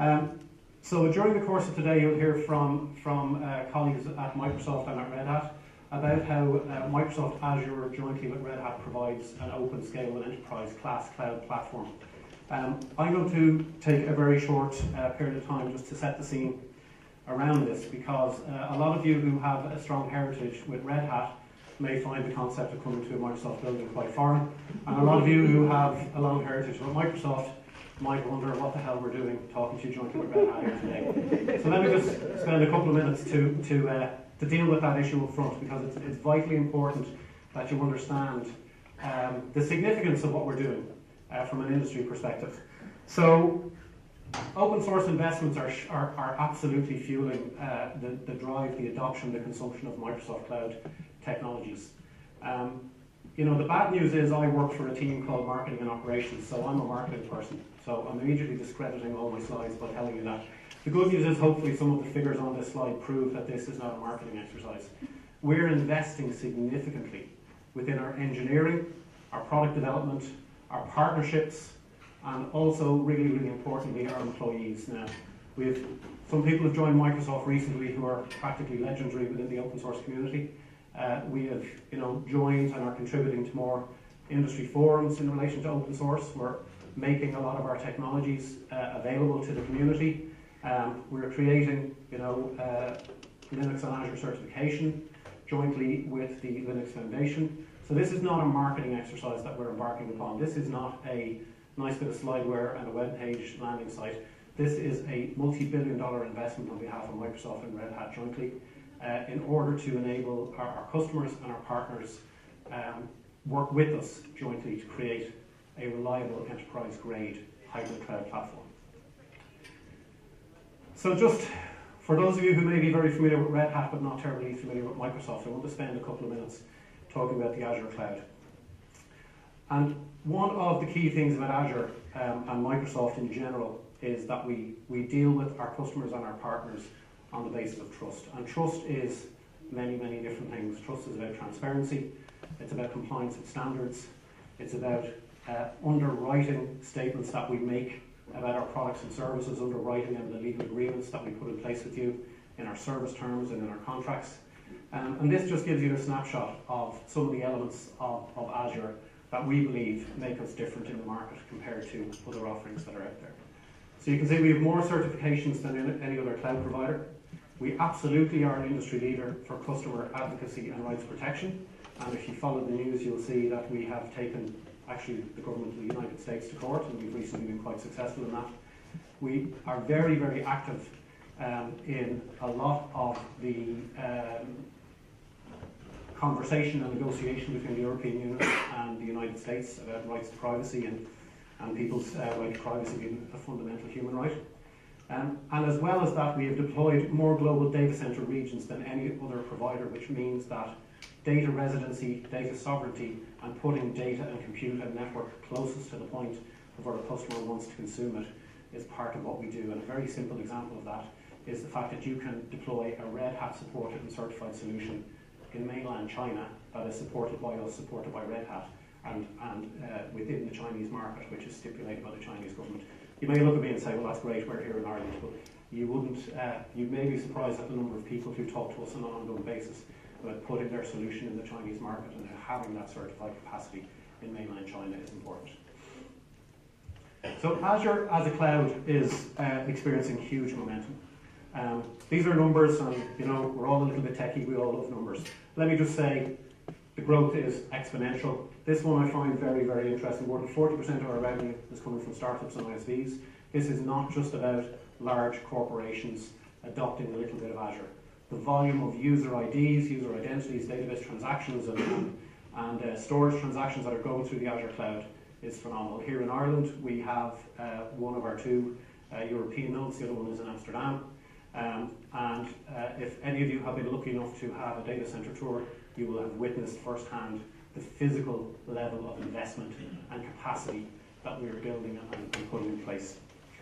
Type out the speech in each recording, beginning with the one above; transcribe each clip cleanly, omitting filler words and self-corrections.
So during the course of today, you'll hear from colleagues at Microsoft and at Red Hat about how Microsoft Azure jointly with Red Hat provides an open, scalable enterprise class cloud platform. I'm going to take a very short period of time just to set the scene around this, because a lot of you who have a strong heritage with Red Hat may find the concept of coming to a Microsoft building quite foreign, and a lot of you who have a long heritage with Microsoft might wonder what the hell we're doing talking to you jointly with Red Hat here today. So let me just spend a couple of minutes to deal with that issue up front, because it's vitally important that you understand the significance of what we're doing from an industry perspective. So open source investments are absolutely fueling the drive, the adoption, the consumption of Microsoft Cloud technologies. You know, the bad news is I work for a team called Marketing and Operations, so I'm a marketing person. So I'm immediately discrediting all my slides by telling you that. The good news is hopefully some of the figures on this slide prove that this is not a marketing exercise. We're investing significantly within our engineering, our product development, our partnerships, and also, really, really importantly, our employees. Now, some people have joined Microsoft recently who are practically legendary within the open source community. We have, joined and are contributing to more industry forums in relation to open source. We're making a lot of our technologies available to the community. We're creating, Linux on Azure certification jointly with the Linux Foundation. So this is not a marketing exercise that we're embarking upon. This is not a nice bit of slideware and a web page landing site. This is a multi-billion-dollar investment on behalf of Microsoft and Red Hat jointly in order to enable our customers and our partners work with us jointly to create a reliable enterprise-grade hybrid cloud platform. So just for those of you who may be very familiar with Red Hat but not terribly familiar with Microsoft, I want to spend a couple of minutes talking about the Azure cloud. And one of the key things about Azure and Microsoft in general is that we deal with our customers and our partners on the basis of trust. And trust is many, many different things. Trust is about transparency, it's about compliance with standards, it's about underwriting statements that we make about our products and services, underwriting and the legal agreements that we put in place with you in our service terms and in our contracts. And this just gives you a snapshot of some of the elements of Azure that we believe make us different in the market compared to other offerings that are out there. So you can see we have more certifications than any other cloud provider. We absolutely are an industry leader for customer advocacy and rights protection. And if you follow the news, you'll see that we have taken actually the government of the United States to court, and we've recently been quite successful in that. We are very, very active in a lot of the conversation and negotiation between the European Union and the United States about rights to privacy and people's right to privacy being a fundamental human right. And as well as that, we have deployed more global data center regions than any other provider, which means that data residency, data sovereignty, and putting data and compute and network closest to the point of where the customer wants to consume it is part of what we do. And a very simple example of that is the fact that you can deploy a Red Hat supported and certified solution in mainland China that is supported by us, supported by Red Hat, and within the Chinese market, which is stipulated by the Chinese government. You may look at me and say, well, that's great, we're here in Ireland, but you may be surprised at the number of people who talk to us on an ongoing basis about putting their solution in the Chinese market, and having that certified capacity in mainland China is important. So Azure as a cloud is experiencing huge momentum. These are numbers, and we're all a little bit techie, we all love numbers. Let me just say, the growth is exponential. This one I find very, very interesting. More than 40% of our revenue is coming from startups and ISVs. This is not just about large corporations adopting a little bit of Azure. The volume of user IDs, user identities, database transactions, and storage transactions that are going through the Azure cloud is phenomenal. Here in Ireland, we have one of our two European nodes. The other one is in Amsterdam. If any of you have been lucky enough to have a data center tour, you will have witnessed firsthand the physical level of investment and capacity that we are building and putting in place.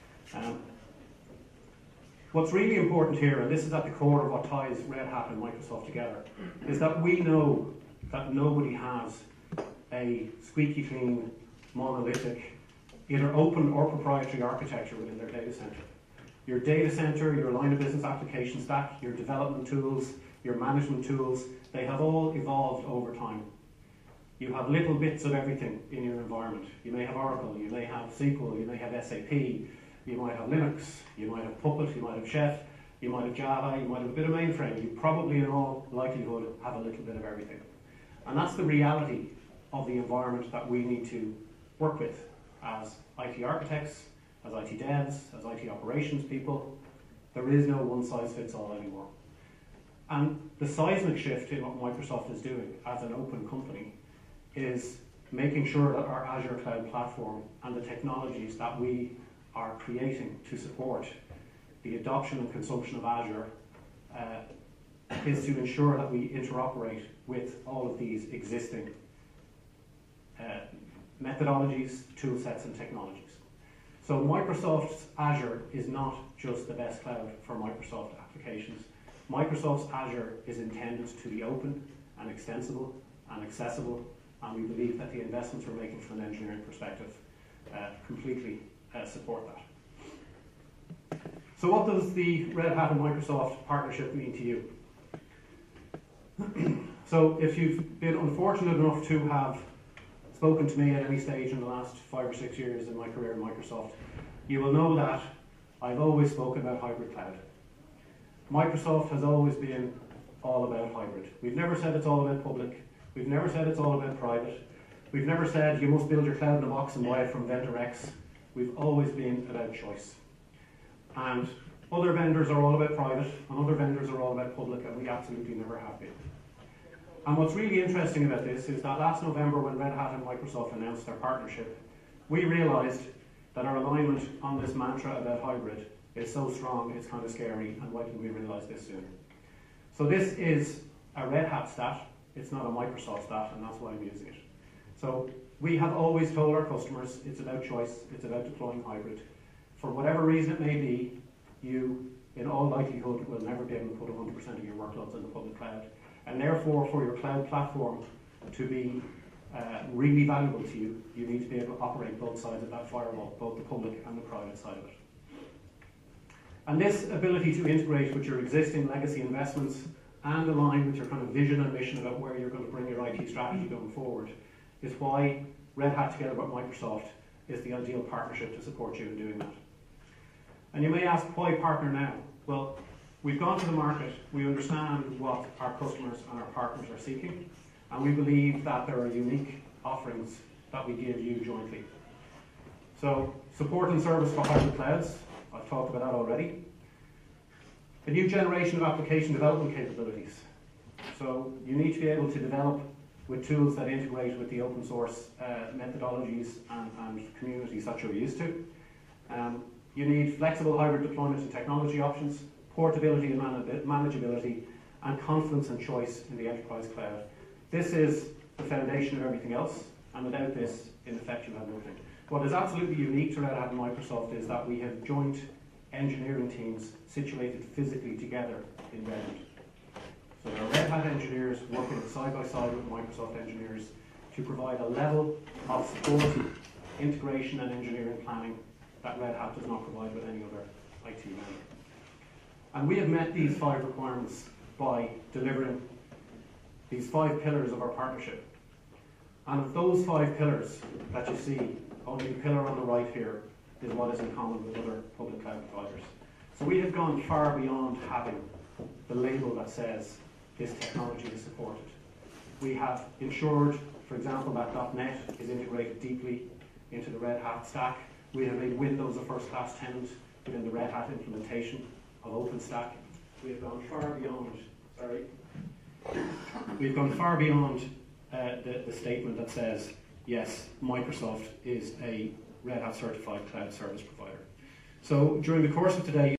What's really important here, and this is at the core of what ties Red Hat and Microsoft together, is that we know that nobody has a squeaky clean, monolithic, either open or proprietary architecture within their data center. Your data center, your line of business application stack, your development tools, your management tools, they have all evolved over time. You have little bits of everything in your environment. You may have Oracle, you may have SQL, you may have SAP, you might have Linux, you might have Puppet, you might have Chef, you might have Java, you might have a bit of mainframe. You probably in all likelihood have a little bit of everything. And that's the reality of the environment that we need to work with as IT architects, as IT devs, as IT operations people. There is no one size fits all anymore. And the seismic shift in what Microsoft is doing as an open company is making sure that our Azure Cloud Platform and the technologies that we are creating to support the adoption and consumption of Azure is to ensure that we interoperate with all of these existing methodologies, tool sets and technologies. So Microsoft's Azure is not just the best cloud for Microsoft applications. Microsoft's Azure is intended to be open and extensible and accessible, and we believe that the investments we're making from an engineering perspective completely support that. So what does the Red Hat and Microsoft partnership mean to you? So if you've been unfortunate enough to have spoken to me at any stage in the last 5 or 6 years in my career in Microsoft, you will know that I've always spoken about hybrid cloud. Microsoft has always been all about hybrid. We've never said it's all about public. We've never said it's all about private. We've never said you must build your cloud in a box and buy it from vendor X. We've always been about choice. And other vendors are all about private, and other vendors are all about public, and we absolutely never have been. And what's really interesting about this is that last November, when Red Hat and Microsoft announced their partnership, we realized that our alignment on this mantra about hybrid is so strong, it's kind of scary, and why didn't we realize this sooner? So this is a Red Hat stat, it's not a Microsoft stat, and that's why I'm using it. So we have always told our customers it's about choice, it's about deploying hybrid. For whatever reason it may be, you, in all likelihood, will never be able to put 100% of your workloads in the public cloud. And therefore, for your cloud platform to be really valuable to you, you need to be able to operate both sides of that firewall, both the public and the private side of it. And this ability to integrate with your existing legacy investments and align with your kind of vision and mission about where you're going to bring your IT strategy going forward is why Red Hat together with Microsoft is the ideal partnership to support you in doing that. And you may ask, why partner now? Well, we've gone to the market, we understand what our customers and our partners are seeking, and we believe that there are unique offerings that we give you jointly. So, support and service for hybrid clouds, I've talked about that already. A new generation of application development capabilities. So, you need to be able to develop with tools that integrate with the open source methodologies and communities that you're used to. You need flexible hybrid deployment and technology options, portability and manageability, and confidence and choice in the enterprise cloud. This is the foundation of everything else, and without this, in effect, you have nothing. What is absolutely unique to Red Hat and Microsoft is that we have joint engineering teams situated physically together in Redmond. So there are Red Hat engineers working side by side with Microsoft engineers to provide a level of support, integration and engineering planning that Red Hat does not provide with any other IT vendor. And we have met these 5 requirements by delivering these 5 pillars of our partnership. And of those 5 pillars that you see, only the pillar on the right here is what is in common with other public cloud providers. So we have gone far beyond having the label that says this technology is supported. We have ensured, for example, that .NET is integrated deeply into the Red Hat stack. We have made Windows a first-class tenant within the Red Hat implementation of OpenStack. We have gone far beyond, we've gone far beyond the statement that says, yes, Microsoft is a Red Hat certified cloud service provider. So during the course of today,